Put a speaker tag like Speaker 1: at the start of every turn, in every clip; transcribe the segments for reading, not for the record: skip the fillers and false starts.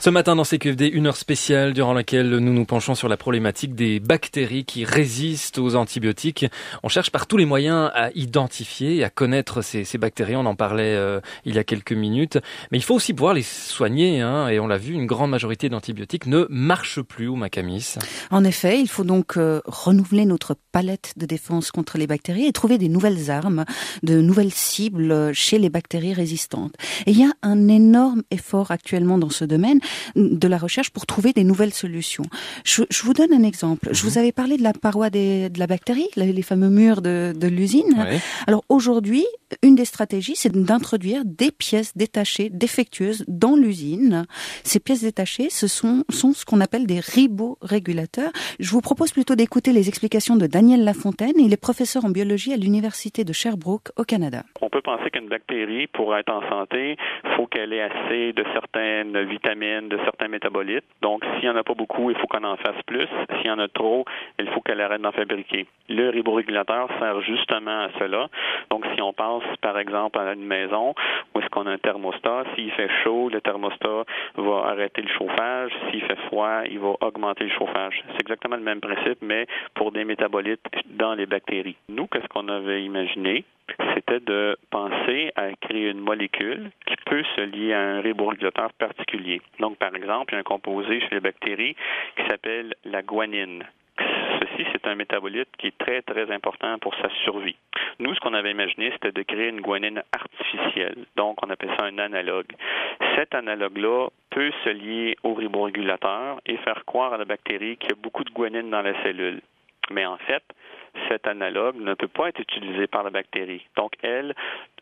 Speaker 1: Ce matin dans CQFD, une heure spéciale durant laquelle nous nous penchons sur la problématique des bactéries qui résistent aux antibiotiques. On cherche par tous les moyens à identifier et à connaître ces bactéries. On en parlait il y a quelques minutes. Mais il faut aussi pouvoir les soigner. Et on l'a vu, une grande majorité d'antibiotiques ne marchent plus au Macamis.
Speaker 2: En effet, il faut donc renouveler notre palette de défense contre les bactéries et trouver des nouvelles armes, de nouvelles cibles chez les bactéries résistantes. Et il y a un énorme effort actuellement dans ce domaine de la recherche pour trouver des nouvelles solutions. Je vous donne un exemple. Je vous avais parlé de la paroi de la bactérie, les fameux murs de l'usine.
Speaker 1: Oui.
Speaker 2: Alors aujourd'hui, une des stratégies, c'est d'introduire des pièces détachées défectueuses dans l'usine. Ces pièces détachées, ce sont ce qu'on appelle des riborégulateurs. Je vous propose plutôt d'écouter les explications de Daniel Lafontaine. Il est professeur en biologie à l'université de Sherbrooke au Canada.
Speaker 3: On peut penser qu'une bactérie, pour être en santé, faut qu'elle ait assez de certaines vitamines, de certains métabolites. Donc, s'il n'y en a pas beaucoup, il faut qu'on en fasse plus. S'il y en a trop, il faut qu'elle arrête d'en fabriquer. Le riborégulateur sert justement à cela. Donc, si on pense, par exemple, à une maison où est-ce qu'on a un thermostat, s'il fait chaud, le thermostat va arrêter le chauffage. S'il fait froid, il va augmenter le chauffage. C'est exactement le même principe, mais pour des métabolites dans les bactéries. Nous, qu'est-ce qu'on avait imaginé? C'était de penser à créer une molécule qui peut se lier à un riborégulateur particulier. Donc, par exemple, il y a un composé chez les bactéries qui s'appelle la guanine. Ceci, c'est un métabolite qui est très, très important pour sa survie. Nous, ce qu'on avait imaginé, c'était de créer une guanine artificielle. Donc, on appelle ça un analogue. Cet analogue-là peut se lier au riborégulateur et faire croire à la bactérie qu'il y a beaucoup de guanine dans la cellule. Mais en fait, cet analogue ne peut pas être utilisé par la bactérie. Donc, elle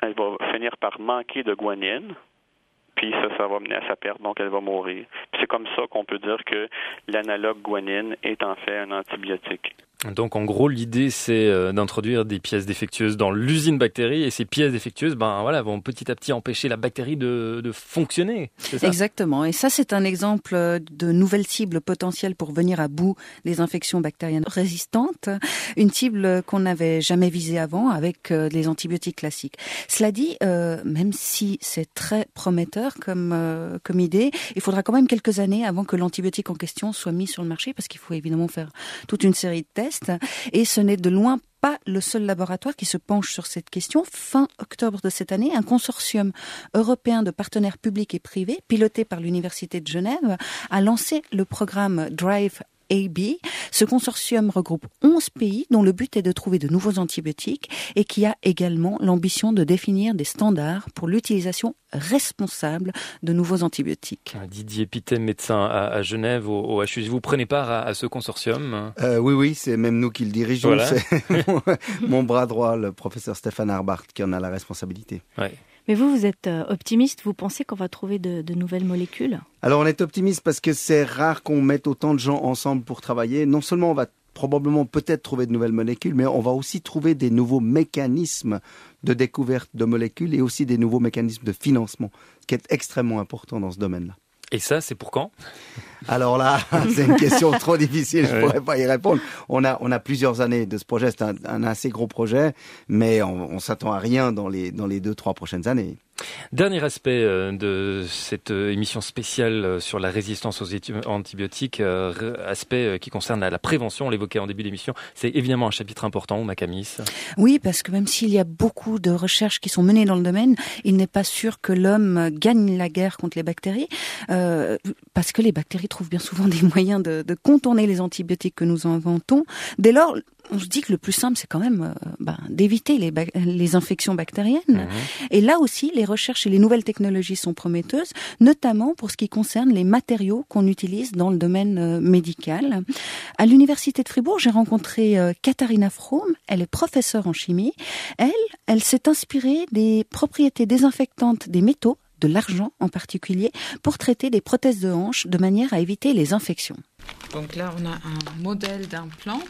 Speaker 3: va finir par manquer de guanine, puis ça va mener à sa perte, donc elle va mourir. Puis c'est comme ça qu'on peut dire que l'analogue guanine est en fait un antibiotique.
Speaker 1: Donc en gros, l'idée c'est d'introduire des pièces défectueuses dans l'usine bactérie et ces pièces défectueuses vont petit à petit empêcher la bactérie de fonctionner. C'est ça ?
Speaker 2: Exactement. Et ça, c'est un exemple de nouvelle cible potentielle pour venir à bout des infections bactériennes résistantes. Une cible qu'on n'avait jamais visée avant avec les antibiotiques classiques. Cela dit, même si c'est très prometteur comme idée, il faudra quand même quelques années avant que l'antibiotique en question soit mis sur le marché parce qu'il faut évidemment faire toute une série de tests. Et ce n'est de loin pas le seul laboratoire qui se penche sur cette question. Fin octobre de cette année, un consortium européen de partenaires publics et privés, piloté par l'Université de Genève, a lancé le programme Drive AB. Ce consortium regroupe 11 pays dont le but est de trouver de nouveaux antibiotiques et qui a également l'ambition de définir des standards pour l'utilisation responsable de nouveaux antibiotiques.
Speaker 1: Didier Pittet, médecin à Genève au HUS. Vous prenez part à ce consortium ?
Speaker 4: Oui, c'est même nous qui le dirigeons.
Speaker 1: Voilà.
Speaker 4: C'est mon bras droit, le professeur Stéphane Harbart, qui en a la responsabilité.
Speaker 1: Ouais.
Speaker 5: Mais vous êtes optimiste, vous pensez qu'on va trouver de nouvelles molécules ?
Speaker 4: Alors on est optimiste parce que c'est rare qu'on mette autant de gens ensemble pour travailler. Non seulement on va probablement peut-être trouver de nouvelles molécules, mais on va aussi trouver des nouveaux mécanismes de découverte de molécules et aussi des nouveaux mécanismes de financement, ce qui est extrêmement important dans ce domaine-là.
Speaker 1: Et ça, c'est pour quand ?
Speaker 4: Alors là, c'est une question trop difficile, je pourrais pas y répondre. On a plusieurs années de ce projet, c'est un assez gros projet, mais on s'attend à rien dans les 2-3 prochaines années.
Speaker 1: Dernier aspect de cette émission spéciale sur la résistance aux antibiotiques, aspect qui concerne la prévention, on l'évoquait en début d'émission, c'est évidemment un chapitre important au Macamis.
Speaker 2: Oui, parce que même s'il y a beaucoup de recherches qui sont menées dans le domaine, il n'est pas sûr que l'homme gagne la guerre contre les bactéries, parce que les bactéries trouvent bien souvent des moyens de contourner les antibiotiques que nous inventons. Dès lors, on se dit que le plus simple, c'est quand même d'éviter les infections bactériennes. Mmh. Et là aussi, les recherches et les nouvelles technologies sont prometteuses, notamment pour ce qui concerne les matériaux qu'on utilise dans le domaine médical. À l'Université de Fribourg, j'ai rencontré Katharina Fromm. Elle est professeure en chimie. Elle s'est inspirée des propriétés désinfectantes des métaux, de l'argent en particulier, pour traiter des prothèses de hanches de manière à éviter les infections.
Speaker 6: Donc là, on a un modèle d'implant.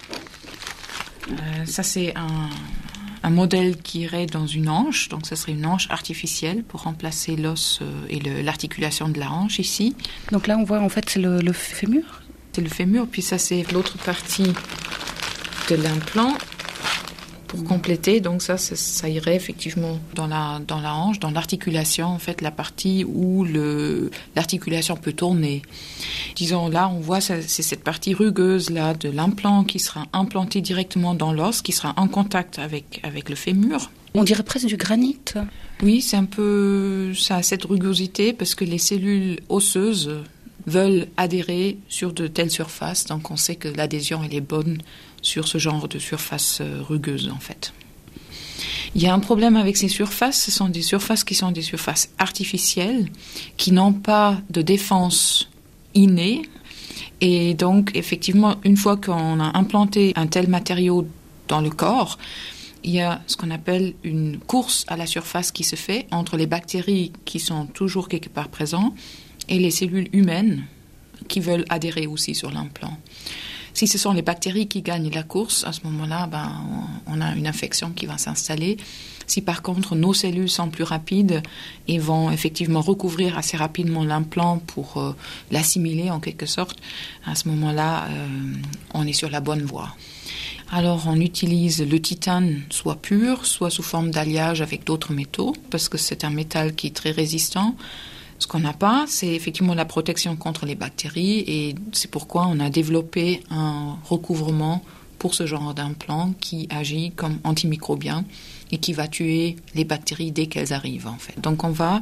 Speaker 6: Ça, c'est un modèle qui irait dans une hanche. Donc, ça serait une hanche artificielle pour remplacer l'os et l'articulation de la hanche ici.
Speaker 2: Donc là, on voit en fait, c'est le fémur.
Speaker 6: C'est le fémur, puis ça, c'est l'autre partie de l'implant. Pour compléter, donc ça irait effectivement dans la hanche, dans l'articulation, en fait, la partie où l'articulation peut tourner. Disons, là, on voit, c'est cette partie rugueuse, là, de l'implant qui sera implanté directement dans l'os, qui sera en contact avec le fémur.
Speaker 2: On dirait presque du granit.
Speaker 6: Oui, c'est un peu, ça a cette rugosité parce que les cellules osseuses veulent adhérer sur de telles surfaces, donc on sait que l'adhésion, elle est bonne sur ce genre de surface rugueuse, en fait. Il y a un problème avec ces surfaces, ce sont des surfaces qui sont des surfaces artificielles, qui n'ont pas de défense innée, et donc, effectivement, une fois qu'on a implanté un tel matériau dans le corps, il y a ce qu'on appelle une course à la surface qui se fait entre les bactéries qui sont toujours quelque part présentes et les cellules humaines qui veulent adhérer aussi sur l'implant. Si ce sont les bactéries qui gagnent la course, à ce moment-là, on a une infection qui va s'installer. Si par contre nos cellules sont plus rapides et vont effectivement recouvrir assez rapidement l'implant pour l'assimiler en quelque sorte, à ce moment-là, on est sur la bonne voie. Alors on utilise le titane soit pur, soit sous forme d'alliage avec d'autres métaux, parce que c'est un métal qui est très résistant. Ce qu'on n'a pas, c'est effectivement la protection contre les bactéries et c'est pourquoi on a développé un recouvrement pour ce genre d'implant qui agit comme antimicrobien et qui va tuer les bactéries dès qu'elles arrivent, en fait. Donc on va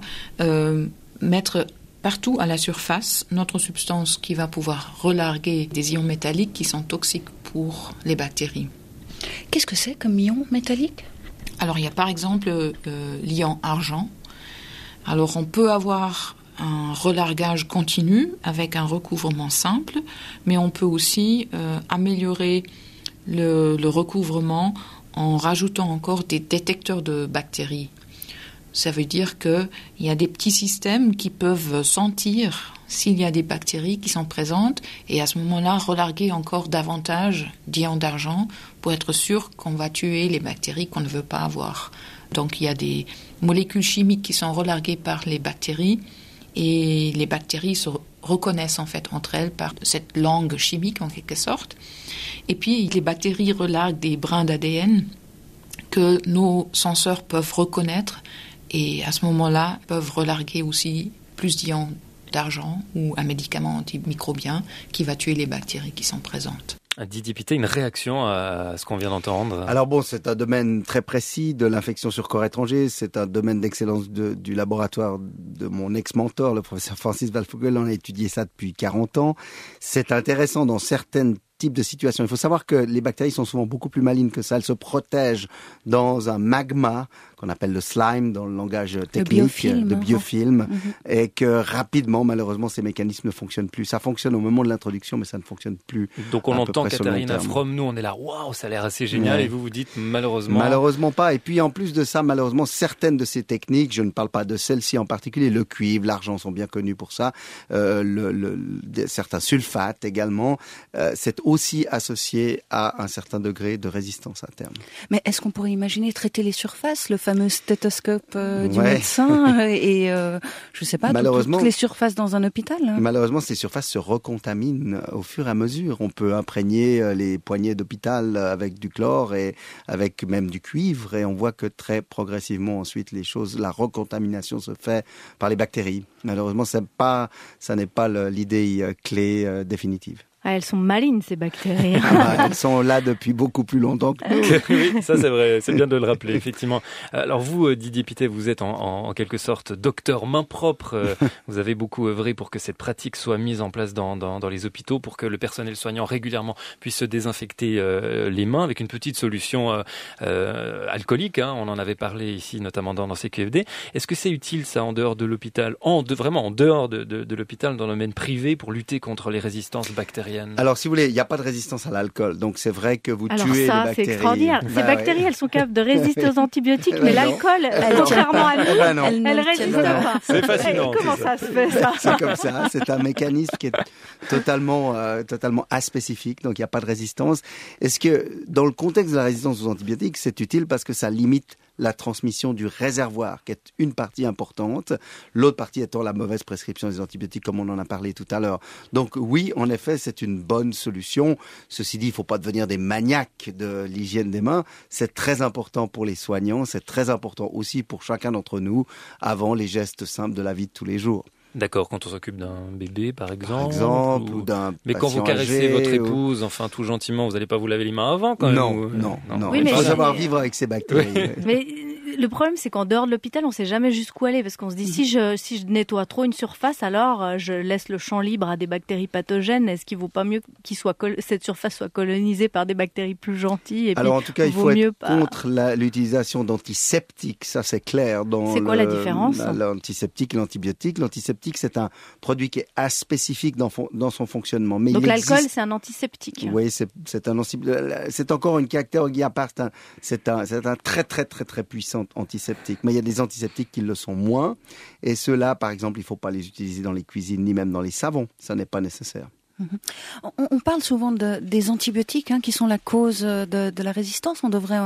Speaker 6: mettre partout à la surface notre substance qui va pouvoir relarguer des ions métalliques qui sont toxiques pour les bactéries.
Speaker 2: Qu'est-ce que c'est comme ion métallique ?
Speaker 6: Alors il y a par exemple l'ion argent. Alors on peut avoir un relargage continu avec un recouvrement simple, mais on peut aussi améliorer le recouvrement en rajoutant encore des détecteurs de bactéries. Ça veut dire qu'il y a des petits systèmes qui peuvent sentir s'il y a des bactéries qui sont présentes et à ce moment-là relarguer encore davantage d'ions d'argent pour être sûr qu'on va tuer les bactéries qu'on ne veut pas avoir. Donc il y a des molécules chimiques qui sont relarguées par les bactéries et les bactéries se reconnaissent en fait entre elles par cette langue chimique en quelque sorte. Et puis les bactéries relarguent des brins d'ADN que nos senseurs peuvent reconnaître et à ce moment-là peuvent relarguer aussi plus d'ions d'argent ou un médicament antimicrobien qui va tuer les bactéries qui sont présentes.
Speaker 1: Didier Pittet, une réaction à ce qu'on vient d'entendre?
Speaker 4: Alors bon, c'est un domaine très précis de l'infection sur corps étranger. C'est un domaine d'excellence du laboratoire de mon ex-mentor, le professeur Francis Waldvogel. On a étudié ça depuis 40 ans. C'est intéressant dans certaines types de situations. Il faut savoir que les bactéries sont souvent beaucoup plus malignes que ça. Elles se protègent dans un magma qu'on appelle le slime dans le langage technique, de biofilm, et que rapidement, malheureusement, ces mécanismes ne fonctionnent plus. Ça fonctionne au moment de l'introduction, mais ça ne fonctionne plus.
Speaker 1: Donc on entend Katharina Fromm, nous on est là, waouh, ça a l'air assez génial, et vous dites malheureusement.
Speaker 4: Malheureusement pas. Et puis en plus de ça, malheureusement, certaines de ces techniques, je ne parle pas de celle-ci en particulier, le cuivre, l'argent sont bien connus pour ça, certains sulfates également, c'est aussi associé à un certain degré de résistance à terme.
Speaker 2: Mais est-ce qu'on pourrait imaginer traiter les surfaces, le fameux stéthoscope du médecin et je sais pas, toutes les surfaces dans un hôpital?
Speaker 4: Malheureusement, ces surfaces se recontaminent au fur et à mesure. On peut imprégner les poignées d'hôpital avec du chlore et avec même du cuivre et on voit que très progressivement ensuite la recontamination se fait par les bactéries. Malheureusement, ça n'est pas l'idée clé définitive.
Speaker 5: Ah, elles sont malines, ces bactéries.
Speaker 4: Elles sont là depuis beaucoup plus longtemps que nous.
Speaker 1: Oui, ça c'est vrai, c'est bien de le rappeler, effectivement. Alors vous, Didier Pittet, vous êtes en quelque sorte docteur main propre. Vous avez beaucoup œuvré pour que cette pratique soit mise en place dans les hôpitaux, pour que le personnel soignant régulièrement puisse se désinfecter les mains avec une petite solution alcoolique. On en avait parlé ici, notamment dans CQFD. Est-ce que c'est utile ça en dehors de l'hôpital, vraiment en dehors de l'hôpital, dans le domaine privé, pour lutter contre les résistances bactériennes?
Speaker 4: Alors, si vous voulez, il n'y a pas de résistance à l'alcool. Donc, c'est vrai que vous tuez les bactéries.
Speaker 5: C'est extraordinaire. Ces bactéries, elles sont capables de résister aux antibiotiques, mais l'alcool, contrairement à nous, elle résiste pas.
Speaker 1: C'est fascinant.
Speaker 5: Comment ça se fait, ça?
Speaker 4: C'est comme ça. C'est un mécanisme qui est totalement aspécifique. Donc, il n'y a pas de résistance. Est-ce que, dans le contexte de la résistance aux antibiotiques, c'est utile parce que ça limite la transmission du réservoir, qui est une partie importante, l'autre partie étant la mauvaise prescription des antibiotiques, comme on en a parlé tout à l'heure. Donc oui, en effet, c'est une bonne solution. Ceci dit, il ne faut pas devenir des maniaques de l'hygiène des mains. C'est très important pour les soignants, c'est très important aussi pour chacun d'entre nous, avant les gestes simples de la vie de tous les jours.
Speaker 1: D'accord, quand on s'occupe d'un bébé, par exemple
Speaker 4: ou d'un
Speaker 1: Mais quand vous caressez
Speaker 4: âgé,
Speaker 1: votre épouse, enfin tout gentiment, vous n'allez pas vous laver les mains avant quand même
Speaker 4: Non.
Speaker 5: Oui,
Speaker 4: il faut savoir vivre avec ces bactéries.
Speaker 1: Oui.
Speaker 5: Mais le problème, c'est qu'en dehors de l'hôpital, on ne sait jamais jusqu'où aller, parce qu'on se dit, si je nettoie trop une surface, alors je laisse le champ libre à des bactéries pathogènes. Est-ce qu'il ne vaut pas mieux cette surface soit colonisée par des bactéries plus gentilles?
Speaker 4: Alors en tout cas, il faut être contre l'utilisation d'antiseptiques, ça c'est clair.
Speaker 5: C'est quoi la différence?
Speaker 4: L'antiseptique et l'antibiotique. L'antiseptique, c'est un produit qui est aspécifique dans son fonctionnement. Mais
Speaker 5: donc l'alcool, c'est un antiseptique.
Speaker 4: Oui, c'est encore une catégorie à part. C'est un très très très très puissant antiseptique. Mais il y a des antiseptiques qui le sont moins. Et ceux-là, par exemple, il ne faut pas les utiliser dans les cuisines ni même dans les savons. Ça n'est pas nécessaire.
Speaker 2: On parle souvent des antibiotiques qui sont la cause de la résistance. On devrait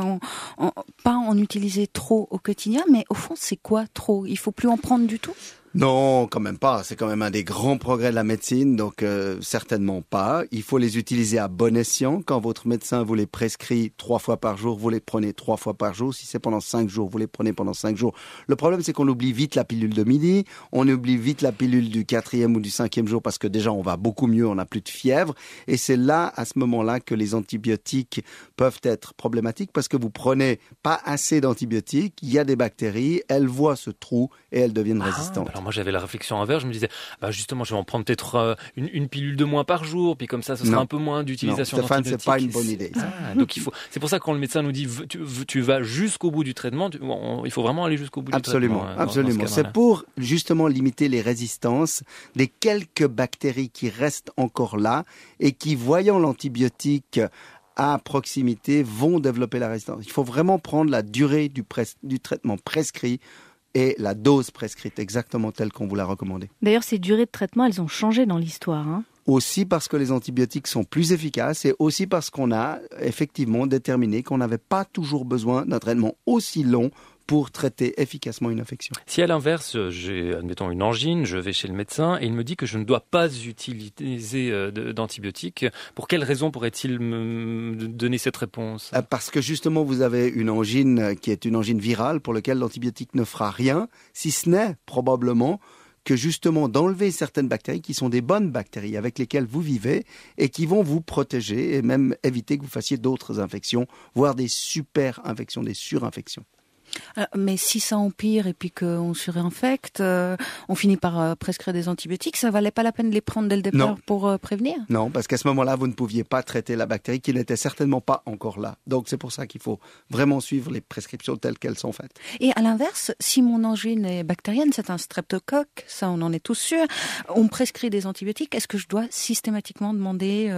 Speaker 2: pas en utiliser trop au quotidien, mais au fond, c'est quoi trop? Il faut plus en prendre du tout?
Speaker 4: Non, quand même pas. C'est quand même un des grands progrès de la médecine, donc certainement pas. Il faut les utiliser à bon escient. Quand votre médecin vous les prescrit 3 fois par jour, vous les prenez 3 fois par jour. Si c'est pendant 5 jours, vous les prenez pendant 5 jours. Le problème, c'est qu'on oublie vite la pilule de midi, on oublie vite la pilule du 4e ou du 5e jour parce que déjà on va beaucoup mieux, on n'a plus de fièvre. Et c'est là, à ce moment-là, que les antibiotiques peuvent être problématiques parce que vous prenez pas assez d'antibiotiques, il y a des bactéries, elles voient ce trou et elles deviennent résistantes.
Speaker 1: Alors moi j'avais la réflexion inverse, je me disais justement je vais en prendre peut-être une pilule de moins par jour, puis comme ça ce sera un peu moins d'utilisation d'antibiotiques.
Speaker 4: C'est pas une bonne idée.
Speaker 1: Donc c'est pour ça que quand le médecin nous dit tu vas jusqu'au bout du traitement, il faut vraiment aller jusqu'au bout du traitement.
Speaker 4: Absolument. C'est pour justement limiter les résistances des quelques bactéries qui restent encore là et qui, voyant l'antibiotique à proximité, vont développer la résistance. Il faut vraiment prendre la durée du traitement prescrit et la dose prescrite exactement telle qu'on vous l'a recommandée.
Speaker 5: D'ailleurs, ces durées de traitement, elles ont changé dans l'histoire.
Speaker 4: Aussi parce que les antibiotiques sont plus efficaces et aussi parce qu'on a effectivement déterminé qu'on n'avait pas toujours besoin d'un traitement aussi long pour traiter efficacement une infection.
Speaker 1: Si à l'inverse, j'ai, admettons, une angine, je vais chez le médecin et il me dit que je ne dois pas utiliser d'antibiotiques, pour quelle raison pourrait-il me donner cette réponse?
Speaker 4: Parce que justement, vous avez une angine qui est une angine virale pour laquelle l'antibiotique ne fera rien, si ce n'est probablement que justement d'enlever certaines bactéries qui sont des bonnes bactéries avec lesquelles vous vivez et qui vont vous protéger et même éviter que vous fassiez d'autres infections, voire des super infections, des surinfections.
Speaker 2: Mais si ça empire et puis qu'on surinfecte, on finit par prescrire des antibiotiques, ça valait pas la peine de les prendre dès le départ pour prévenir?
Speaker 4: Non, parce qu'à ce moment-là, vous ne pouviez pas traiter la bactérie qui n'était certainement pas encore là. Donc c'est pour ça qu'il faut vraiment suivre les prescriptions telles qu'elles sont faites.
Speaker 2: Et à l'inverse, si mon angine est bactérienne, c'est un streptocoque, ça on en est tous sûrs, on me prescrit des antibiotiques, est-ce que je dois systématiquement demander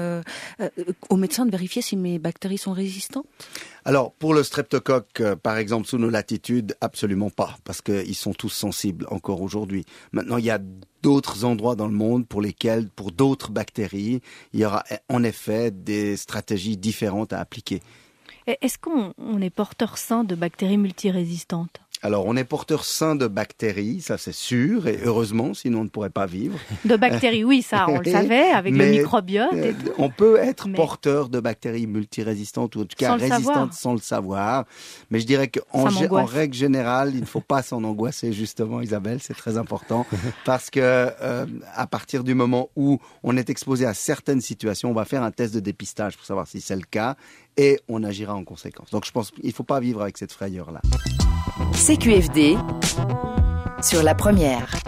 Speaker 2: au médecin de vérifier si mes bactéries sont résistantes?
Speaker 4: Alors, pour le streptocoque, par exemple, sous nos latitudes, absolument pas, parce qu'ils sont tous sensibles encore aujourd'hui. Maintenant, il y a d'autres endroits dans le monde pour lesquels, pour d'autres bactéries, il y aura en effet des stratégies différentes à appliquer.
Speaker 5: Est-ce qu'on est porteur sain de bactéries multirésistantes?
Speaker 4: Alors, on est porteur sain de bactéries, ça c'est sûr, et heureusement, sinon on ne pourrait pas vivre.
Speaker 5: De bactéries, oui, ça on le savait, avec le microbiote et tout.
Speaker 4: On peut être porteur de bactéries multirésistantes, ou en tout cas résistantes sans le savoir. Mais je dirais qu'en règle générale, il ne faut pas s'en angoisser, justement, Isabelle, c'est très important. Parce que à partir du moment où on est exposé à certaines situations, on va faire un test de dépistage pour savoir si c'est le cas, et on agira en conséquence. Donc je pense qu'il ne faut pas vivre avec cette frayeur-là.
Speaker 7: CQFD sur la première.